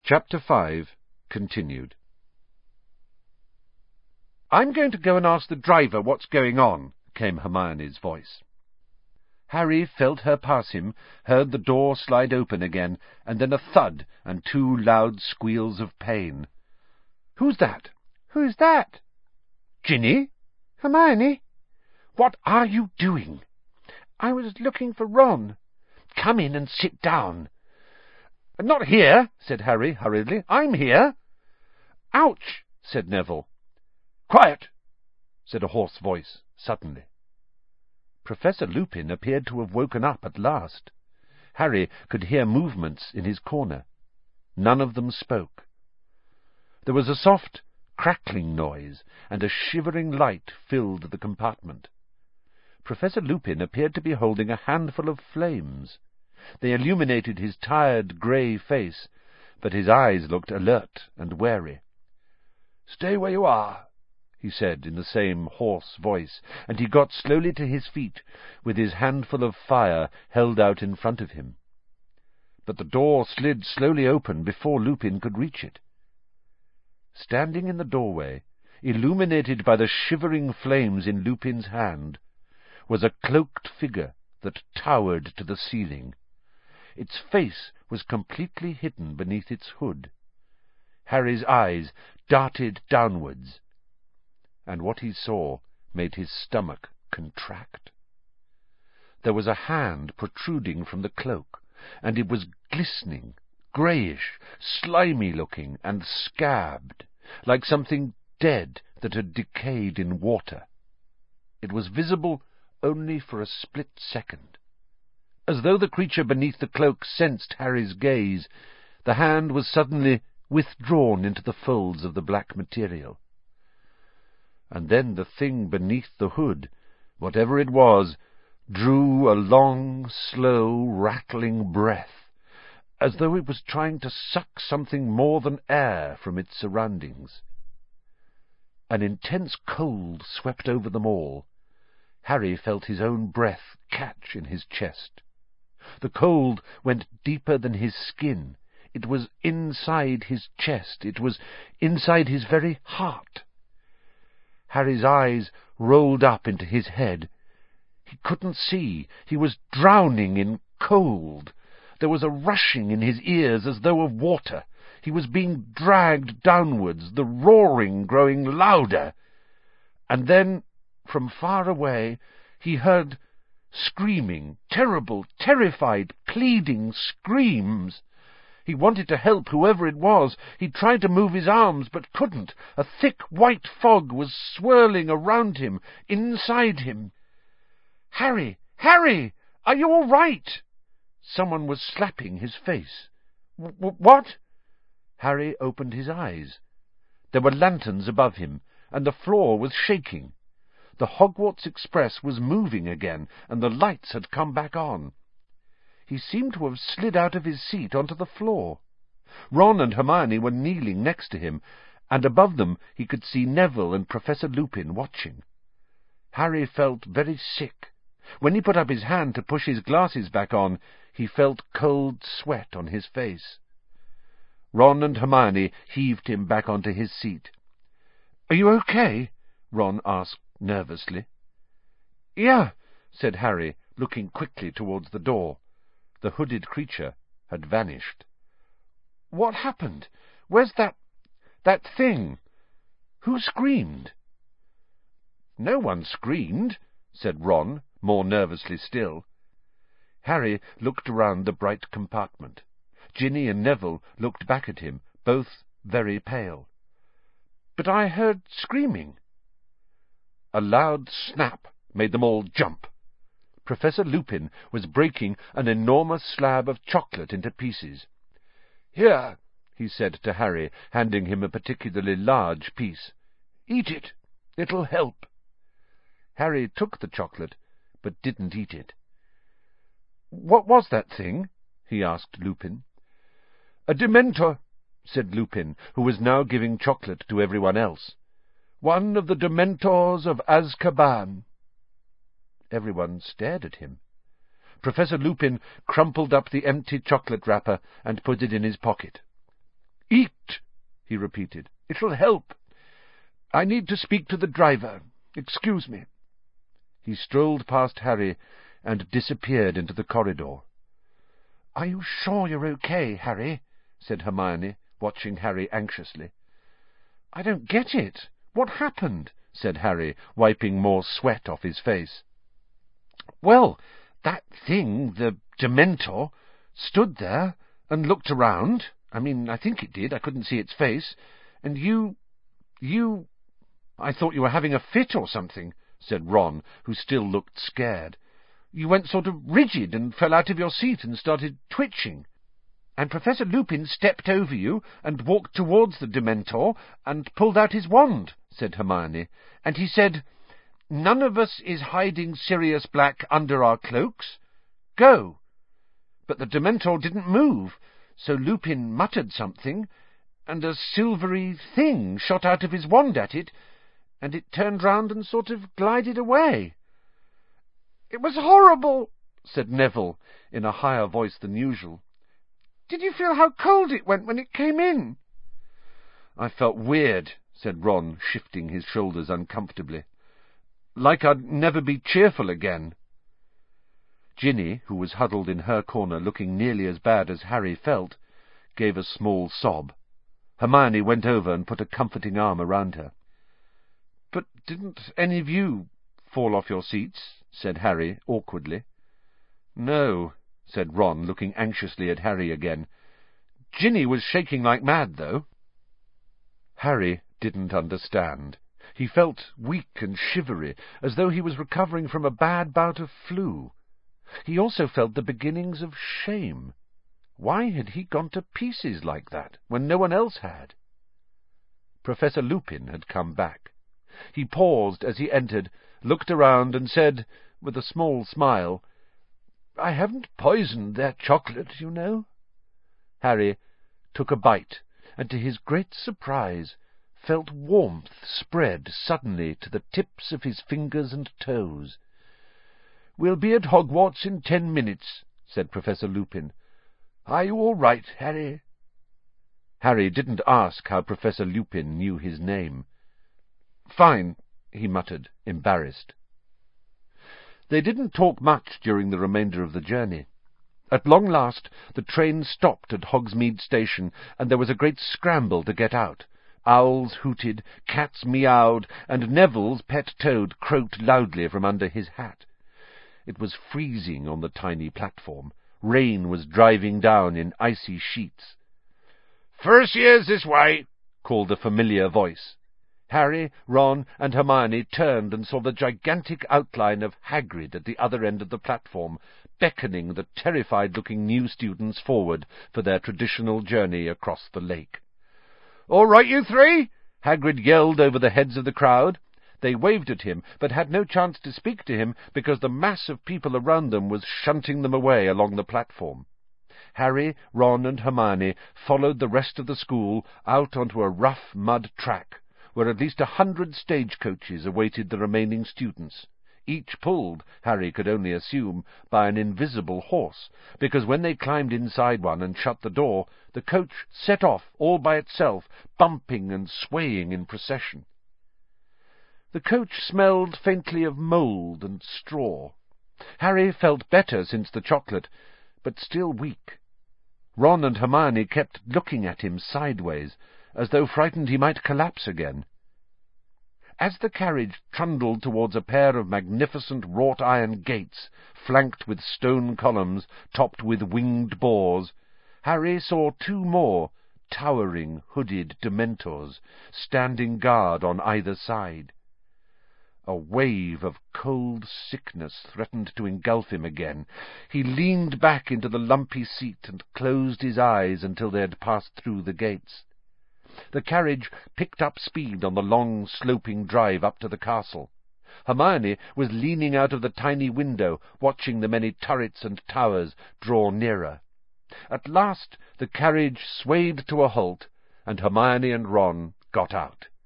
Chapter 5, continued. "I'm going to go and ask the driver what's going on," came Hermione's voice. Harry felt her pass him, heard the door slide open again, and then a thud and 2 loud squeals of pain. "Who's that?" "Who's that?" "Ginny?" "Hermione?" "What are you doing?" "I was looking for Ron." "Come in and sit down." "Not here," said Harry hurriedly. "I'm here." "Ouch!" said Neville. "Quiet!" said a hoarse voice suddenly. Professor Lupin appeared to have woken up at last. Harry could hear movements in his corner. None of them spoke. There was a soft crackling noise, and a shivering light filled the compartment. Professor Lupin appeared to be holding a handful of flames. They illuminated his tired grey face, but his eyes looked alert and wary. "Stay where you are," he said in the same hoarse voice, and he got slowly to his feet, with his handful of fire held out in front of him. But the door slid slowly open before Lupin could reach it. Standing in the doorway, illuminated by the shivering flames in Lupin's hand, was a cloaked figure that towered to the ceiling. Its face was completely hidden beneath its hood. Harry's eyes darted downwards, and what he saw made his stomach contract. There was a hand protruding from the cloak, and it was glistening, greyish, slimy-looking, and scabbed, like something dead that had decayed in water. It was visible only for a split second. As though the creature beneath the cloak sensed Harry's gaze, the hand was suddenly withdrawn into the folds of the black material. And then the thing beneath the hood, whatever it was, drew a long, slow, rattling breath, as though it was trying to suck something more than air from its surroundings. An intense cold swept over them all. Harry felt his own breath catch in his chest. The cold went deeper than his skin. It was inside his chest. It was inside his very heart. Harry's eyes rolled up into his head. He couldn't see. He was drowning in cold. There was a rushing in his ears as though of water. He was being dragged downwards, the roaring growing louder. And then, from far away, he heard screaming, terrible, terrified, pleading screams. He wanted to help whoever it was. He tried to move his arms, but couldn't. A thick white fog was swirling around him, inside him. "Harry! Harry! Are you all right?" Someone was slapping his face. "What?" Harry opened his eyes. There were lanterns above him, and the floor was shaking. The Hogwarts Express was moving again, and the lights had come back on. He seemed to have slid out of his seat onto the floor. Ron and Hermione were kneeling next to him, and above them he could see Neville and Professor Lupin watching. Harry felt very sick. When he put up his hand to push his glasses back on, he felt cold sweat on his face. Ron and Hermione heaved him back onto his seat. "Are you okay?" Ron asked nervously. "Yeah," said Harry, looking quickly towards the door. The hooded creature had vanished. "What happened? Where's that thing? Who screamed?" "No one screamed," said Ron, more nervously still. Harry looked around the bright compartment. Ginny and Neville looked back at him, both very pale. "But I heard screaming." A loud snap made them all jump. Professor Lupin was breaking an enormous slab of chocolate into pieces. "Here," he said to Harry, handing him a particularly large piece. "Eat it. It'll help." Harry took the chocolate, but didn't eat it. "What was that thing?" he asked Lupin. "A Dementor," said Lupin, who was now giving chocolate to everyone else. "One of the Dementors of Azkaban." Everyone stared at him. Professor Lupin crumpled up the empty chocolate wrapper and put it in his pocket. "Eat," he repeated. "It'll help. I need to speak to the driver. Excuse me." He strolled past Harry and disappeared into the corridor. "Are you sure you're okay, Harry?" said Hermione, watching Harry anxiously. "I don't get it. What happened?" said Harry, wiping more sweat off his face. "Well, that thing, the Dementor, stood there and looked around. I think it did. I couldn't see its face. And you... I thought you were having a fit or something," said Ron, who still looked scared. "You went sort of rigid and fell out of your seat and started twitching. And Professor Lupin stepped over you and walked towards the Dementor and pulled out his wand," said Hermione, "and he said, 'None of us is hiding Sirius Black under our cloaks. Go.' But the Dementor didn't move, so Lupin muttered something, and a silvery thing shot out of his wand at it, and it turned round and sort of glided away." "It was horrible," said Neville, in a higher voice than usual. "Did you feel how cold it went when it came in?" "I felt weird," said Ron, shifting his shoulders uncomfortably. "Like I'd never be cheerful again." Ginny, who was huddled in her corner looking nearly as bad as Harry felt, gave a small sob. Hermione went over and put a comforting arm around her. "But didn't any of you fall off your seats?" said Harry, awkwardly. "No," said Ron, looking anxiously at Harry again. "Ginny was shaking like mad, though." Harry didn't understand. He felt weak and shivery, as though he was recovering from a bad bout of flu. He also felt the beginnings of shame. Why had he gone to pieces like that, when no one else had? Professor Lupin had come back. He paused as he entered, looked around, and said, with a small smile, "I haven't poisoned their chocolate, you know." Harry took a bite, and to his great surprise felt warmth spread suddenly to the tips of his fingers and toes. "We'll be at Hogwarts in 10 minutes, said Professor Lupin. "Are you all right, Harry?" Harry didn't ask how Professor Lupin knew his name. "Fine," he muttered, embarrassed. They didn't talk much during the remainder of the journey. At long last the train stopped at Hogsmeade Station, and there was a great scramble to get out. Owls hooted, cats meowed, and Neville's pet toad croaked loudly from under his hat. It was freezing on the tiny platform. Rain was driving down in icy sheets. "First years this way," called a familiar voice. Harry, Ron, and Hermione turned and saw the gigantic outline of Hagrid at the other end of the platform, beckoning the terrified-looking new students forward for their traditional journey across the lake. "All right, you three?" Hagrid yelled over the heads of the crowd. They waved at him, but had no chance to speak to him because the mass of people around them was shunting them away along the platform. Harry, Ron, and Hermione followed the rest of the school out onto a rough mud track, where at least 100 stagecoaches awaited the remaining students, each pulled, Harry could only assume, by an invisible horse, because when they climbed inside one and shut the door, the coach set off all by itself, bumping and swaying in procession. The coach smelled faintly of mould and straw. Harry felt better since the chocolate, but still weak. Ron and Hermione kept looking at him sideways, as though frightened he might collapse again. As the carriage trundled towards a pair of magnificent wrought-iron gates, flanked with stone columns, topped with winged boars, Harry saw 2 more towering, hooded Dementors, standing guard on either side. A wave of cold sickness threatened to engulf him again. He leaned back into the lumpy seat and closed his eyes until they had passed through the gates. The carriage picked up speed on the long, sloping drive up to the castle. Hermione was leaning out of the tiny window, watching the many turrets and towers draw nearer. At last the carriage swayed to a halt, and Hermione and Ron got out.